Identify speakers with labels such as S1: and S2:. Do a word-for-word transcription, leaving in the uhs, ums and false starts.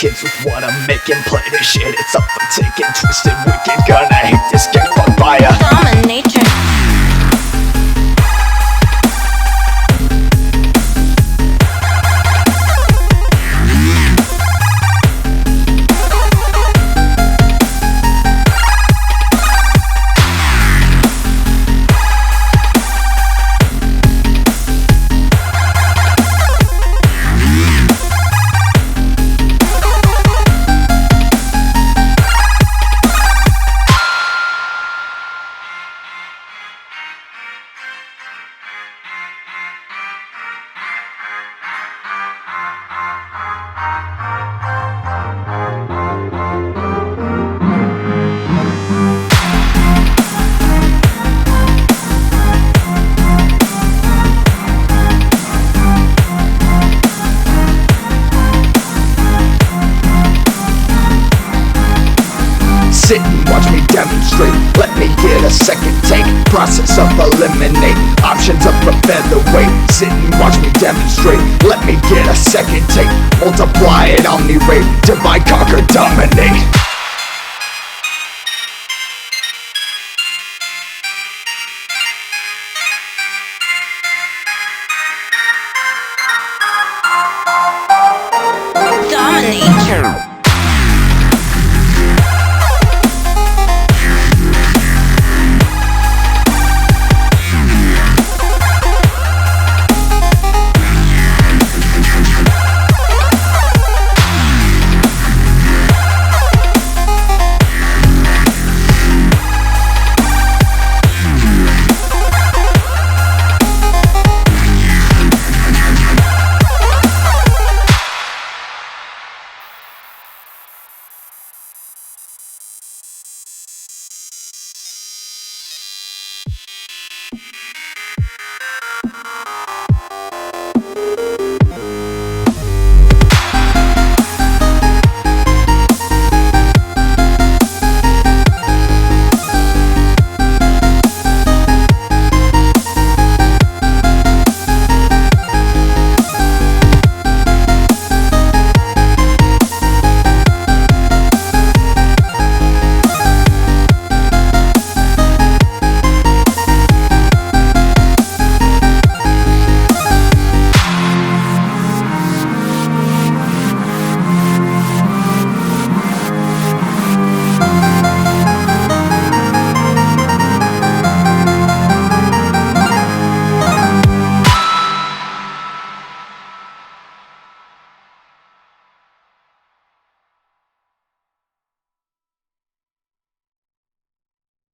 S1: kids with what I'm making. Play this shit, it's up for taking. Twisted, wicked, gonna hate this, get fucked by a
S2: dominator.
S1: Sit and watch me demonstrate. Let me get a second take. Process of eliminate options of a featherweight. Sit and watch me demonstrate. Let me get a second take. Multiply it omni-rate. Divide, conquer, dominate.
S2: Dominator.